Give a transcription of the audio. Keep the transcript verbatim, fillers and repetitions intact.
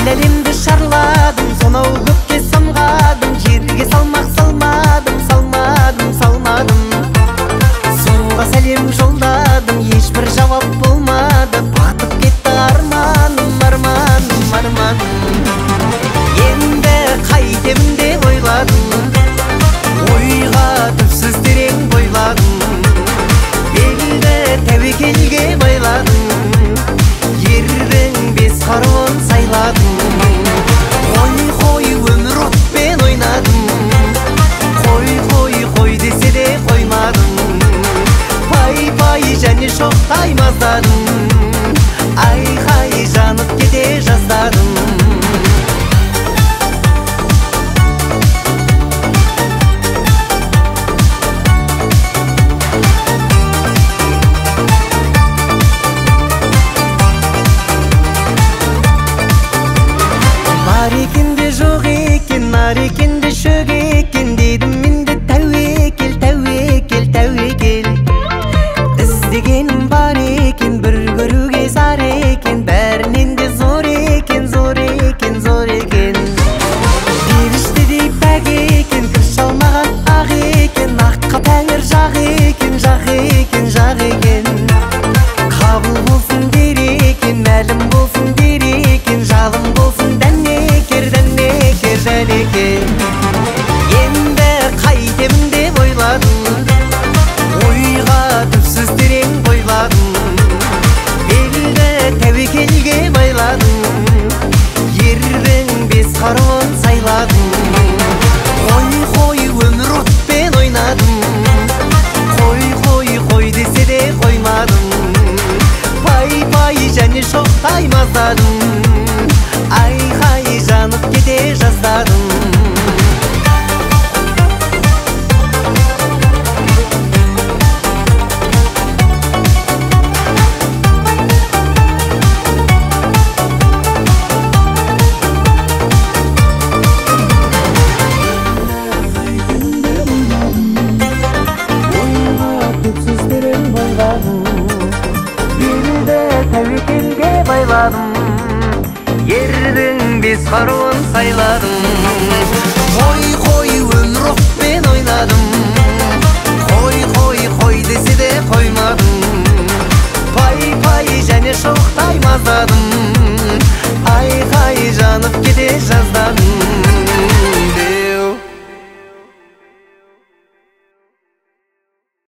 әлемді шарладым, сонау көкке самғадым, жерге салмақ салмадым, салмадым, салмадым. Сонға сәлем жолдадым, ешбір жауап болмады, батып кетті арманым, арманым, арманым. Енді қайтемін деп ойладым, ойға түпсіз терең бойладым, белді тәуекелге байладым, ердің бес қаруын сайладым. Қой, қой, өмір отпен ойнадым, қой, қой, қой десе де қоймадым, пай, пай және шоқтай маздадым, айқай жанып кете жаздадым. Бар екен де жоқ екен, нар екен де шөк екен, дедім мен де тәуекел, тәуекел, тәуекел. Іздегенім бар екен, бір көруге зар екен, бәрінен де зор екен, зор екен, зор екен. Періштедей пәк екен, кір шалмаған ақ екен, аққа тәңір жақ екен, жақ екен, жақ екен. Қабыл болсын дер екен, мәлім болсын дер екен, жалым болсын дәнекер, дәнекер, дәнекер. Енді қайтемін деп ойладым, ойға түпсіз терең бойладым, белді тәуекелге байладым, ердің бес қаруын сайладым. Қой, қой, өмір отпен ойнадым, қой, қой, қой десе де қоймадым, пай, пай және шоқтай маздадым, айқай жанып кете жаздадым. Тәуекелге байладым, ердің бес қаруын сайладым. Қой, қой, өмір отпен ойнадым, қой, қой, қой десе де қоймадым, пай, пай және шоқтай маздадым,